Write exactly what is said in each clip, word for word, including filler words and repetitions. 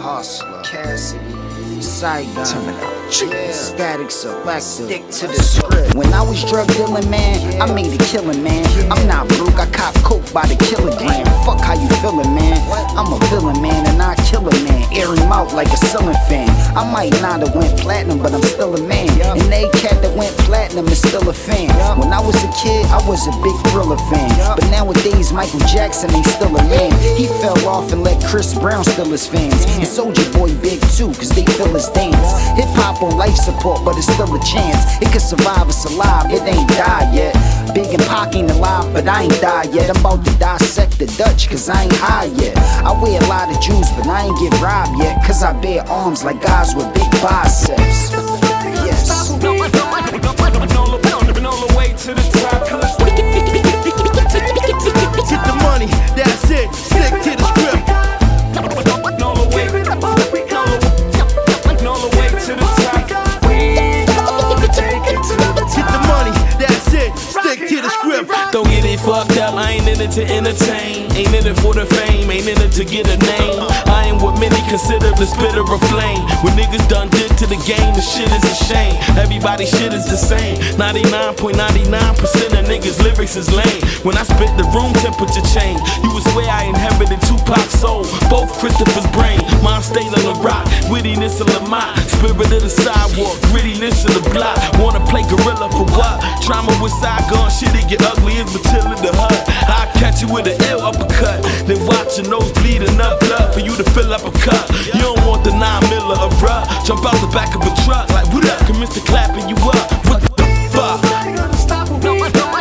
Hustler, Cassidy, Saigon, yeah. Static Selector, stick to the script. When I was drug dealing, man, I made a killing, man. I'm not broke, I cop coke by the kilogram. Fuck how you feeling, man. I'm a villain, man, and I kill a man. Air him out like a ceiling fan. I might not have went platinum, but I'm still a man. And they cat that went platinum is still a fan. When I was a kid, I was a big Thriller fan. But nowadays, Michael Jackson ain't still a man. He fell off and let Chris Brown still his fans. And Soulja Boy big too, cause they feel his dance. Hip hop on life support, but it's still a chance. It could survive, it's alive, it ain't died yet. Big and Pac ain't alive, but I ain't died yet. I'm about to dissect the Dutch, cause I ain't high yet. I wear a lot of jewels, but I ain't get robbed yet. Cause I bear arms like guys with big biceps. Yes. On the way to the top. Get the money, that's it. Stick to the script. On the way, on the way to the top. We gonna take it to the top. Get the money, that's it. Stick to the script. Don't get it fucked up, I ain't in it to entertain. Ain't in it for the fame, ain't in it to get a name. I ain't what many consider the spitter of flame. When niggas done did to the game, the shit is a shame. Everybody's shit is the same. ninety-nine point nine nine percent of niggas' lyrics is lame. When I spit, the room temperature change. You would swear I inherited Tupac's soul, both Christopher's brain. Mine stayed on the rock, wittiness of Lamont. Spirit of the sidewalk, grittiness of the block. Wanna play gorilla for what? Trauma with Saigon, shit it get ugly as Matilda the Hut. I'll catch you with an ill uppercut, then watch your nose bleed enough blood for you to fill up a cup. You don't want the nine miller of bruh. Jump out the back of a truck like what up? Can Mister clapping you up? What the fuck? I gotta stop on the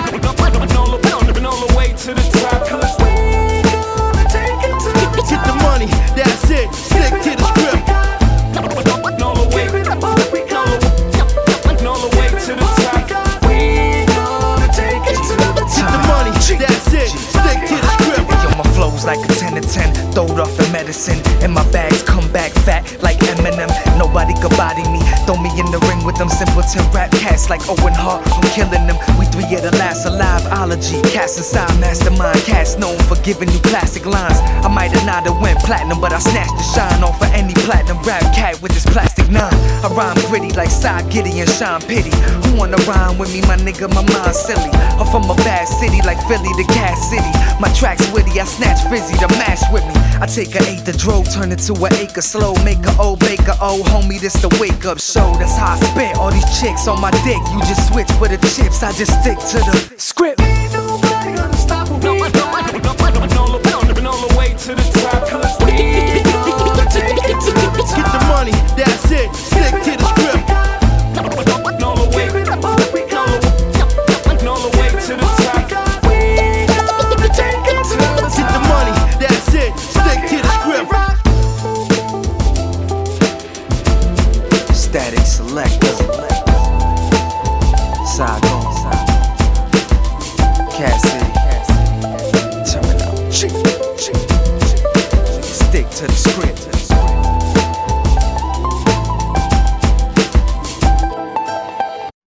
way to the top. Cause we gonna take it to the top. Get the money, that's it. Stick to the script. On the way, on the way to the top. We gonna take it to the top. Get the money, that's it. Stick to the script. Yo, my flow's like a ten to ten. Throwed off the medicine, and my bags come back fat like Eminem. Nobody could body me. Throw me in the ring with them simpleton rap cats like Owen Hart. I'm killing them. We three of the last alive. Ology, cats inside mastermind. Cats known for giving you classic lines. I might have not have went platinum, but I snatched the shine off of any platinum rap cat with this plastic nine. I rhyme gritty like Cy Giddy and Sean Pity. Who wanna rhyme with me, my nigga? My mind's silly. I'm from a bad city like Philly to Cat City. My track's witty, I snatch Fizzy to mash with me. I take a eighth of dro, turn it to an acre slow. Make a old baker, oh homie, this the wake up show. That's how I spit. All these chicks on my dick, you just switch for the chips. I just stick to the script. Nobody gonna stop me. On the way to the top. Cause we gonna take it to the top. Get the money, that's it. Stick to the script. On the way, on the way to the top. We gonna take it to the top. Get the money, that's it. Stick to the script. Static Selector, Saigon, Cassidy, turn it up. Stick to the script.